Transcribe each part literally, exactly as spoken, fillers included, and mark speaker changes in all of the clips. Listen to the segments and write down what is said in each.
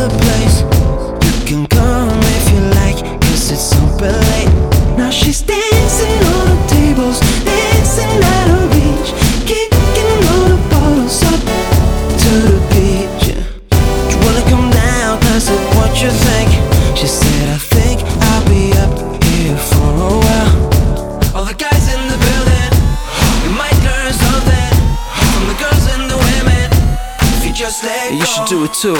Speaker 1: the place. You can come if you like, cause it's super late. Now she's dancing on the tables, dancing out of reach, kicking all the bottles up to the beach. Do you wanna come down? Cause it's what you think. She said, I think I'll be up here for a while. All the guys in the building, you might learn something from the girls and the women. If you just let go, you should do it too.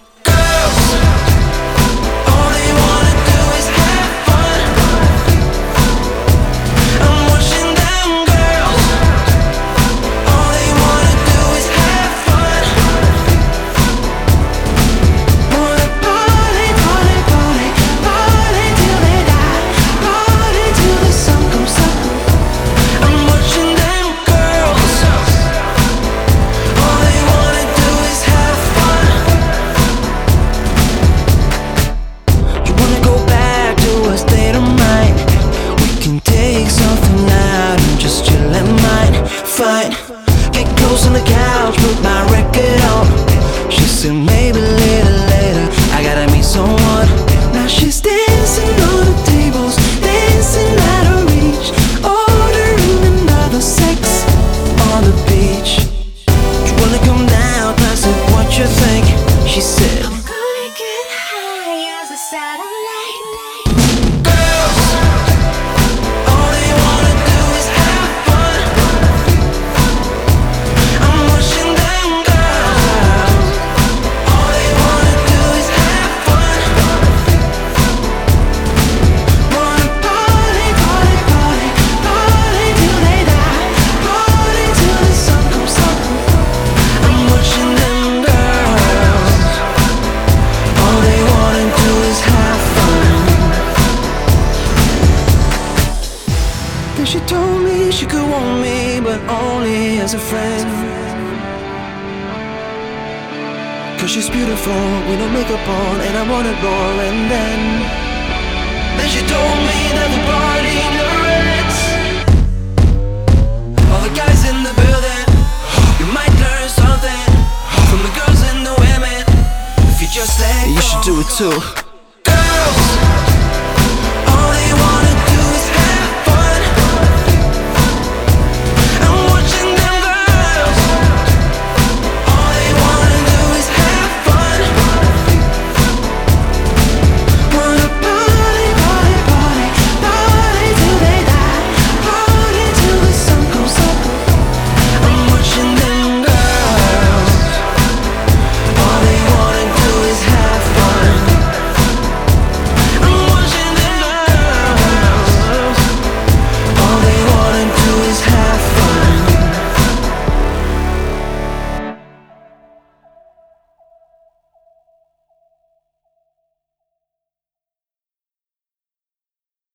Speaker 1: Fine, get close on the couch, put my record on. She said maybe a little later I gotta meet someone. Now she's dancing on the tables, dancing out of reach, ordering another sex on the beach. Do you wanna come down? That's it, what you think? She said,
Speaker 2: I'm gonna get high as a satellite.
Speaker 1: She told me she could want me, but only as a friend. Cause she's beautiful with no makeup on, and I want it all. And then Then she told me that the party never ends. All the guys in the building, you might learn something from the girls and the women. If you just let go, you should do it too.